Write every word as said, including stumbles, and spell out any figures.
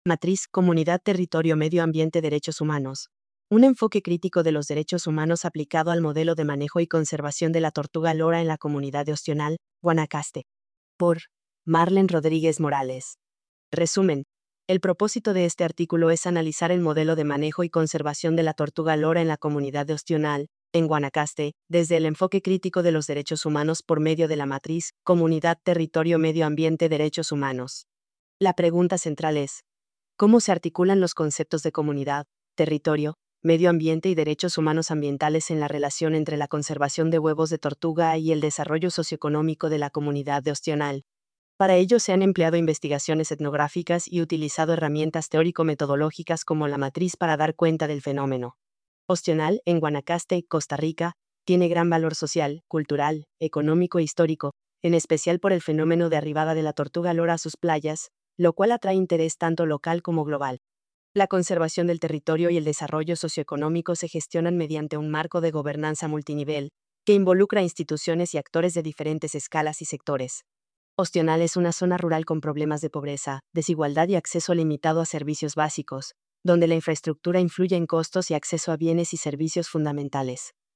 Matriz, Comunidad, Territorio, Medio Ambiente, Derechos Humanos. Un enfoque crítico de los derechos humanos aplicado al modelo de manejo y conservación de la tortuga lora en la comunidad de Ostional, Guanacaste. Por Marlen Rodríguez Morales. Resumen. El propósito de este artículo es analizar el modelo de manejo y conservación de la tortuga lora en la comunidad de Ostional, en Guanacaste, desde el enfoque crítico de los derechos humanos por medio de la matriz, Comunidad, Territorio, Medio Ambiente, Derechos Humanos. La pregunta central es: ¿cómo se articulan los conceptos de comunidad, territorio, medio ambiente y derechos humanos ambientales en la relación entre la conservación de huevos de tortuga y el desarrollo socioeconómico de la comunidad de Ostional? Para ello se han empleado investigaciones etnográficas y utilizado herramientas teórico-metodológicas como la matriz para dar cuenta del fenómeno. Ostional, en Guanacaste, Costa Rica, tiene gran valor social, cultural, económico e histórico, en especial por el fenómeno de arribada de la tortuga lora a sus playas, lo cual atrae interés tanto local como global. La conservación del territorio y el desarrollo socioeconómico se gestionan mediante un marco de gobernanza multinivel, que involucra instituciones y actores de diferentes escalas y sectores. Ostional es una zona rural con problemas de pobreza, desigualdad y acceso limitado a servicios básicos, donde la infraestructura influye en costos y acceso a bienes y servicios fundamentales.